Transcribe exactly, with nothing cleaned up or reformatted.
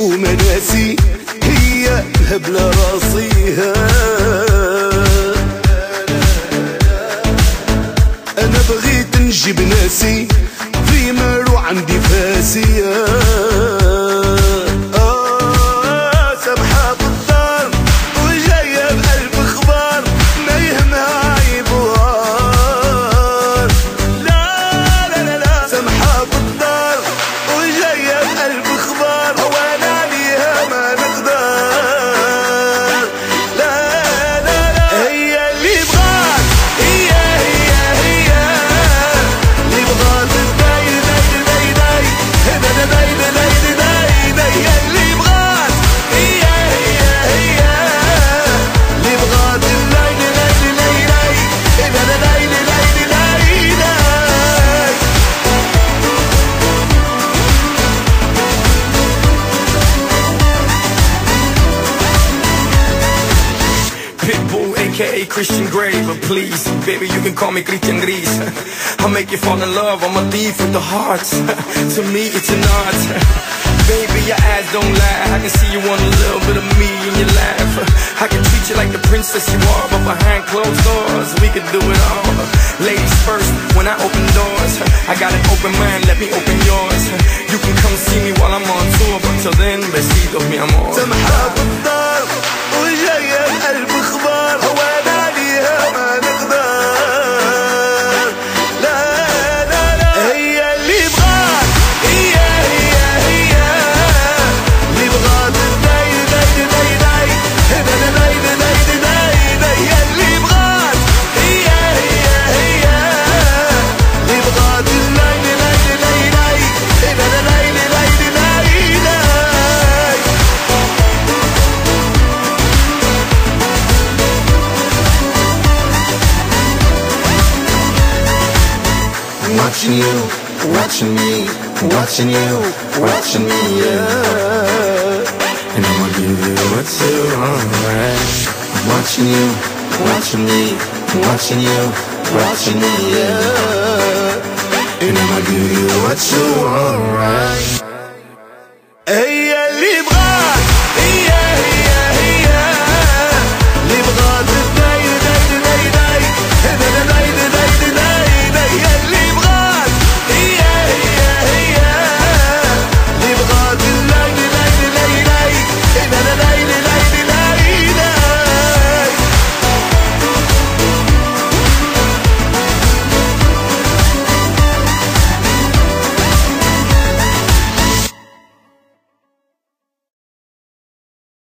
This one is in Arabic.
وما ناسي هي الهبلة راسيها. انا بغيت نجيب ناسي في مالو عندي فاسية. آه سامحة بالدار وجاية بقلب اخبار ما يهمها عيبوار. لا لا لا لا سامحة بالدار وجاية بقلب اخبار وانا عليها ما نقدر. لا لا لا هي اللي بغات هي هي هي اللي بغات الداي داي داي داي هذا داي داي داي داي هي اللي بغات هي هي هي اللي بغات اللاي لاي لاي لاي هذا داي لاي لاي لاي. Pitbull, aka Christian Grey, but please, baby, you can call me Christian Gris. I'll make you fall in love, I'm a thief with the heart. To me, it's an art. Baby, your eyes don't lie, I can see you want a little bit of me in your laugh. I can treat you like the princess you are, but behind closed doors, we could do it all. Ladies first, when I open doors, I got an open mind, let me open yours. You can come see me while I'm on tour, but till then, besitos mi amor. سامحة بالدار وجاية بقلب اخبار وانا عليها ما نقدر. لا لا لا هي اللي بغات هي هي هي اللي بغات الداي داي داي داي هذا داي داي داي داي هي اللي بغات هي هي هي اللي بغات اللاي لاي لاي لاي هذا داي لاي لاي لاي. Watching you, watching me, watching you, watching me, yeah. And I'ma give you what you alright. Watching you, watching me, watching you, watching me, yeah. And I'ma give you what you alright. Hey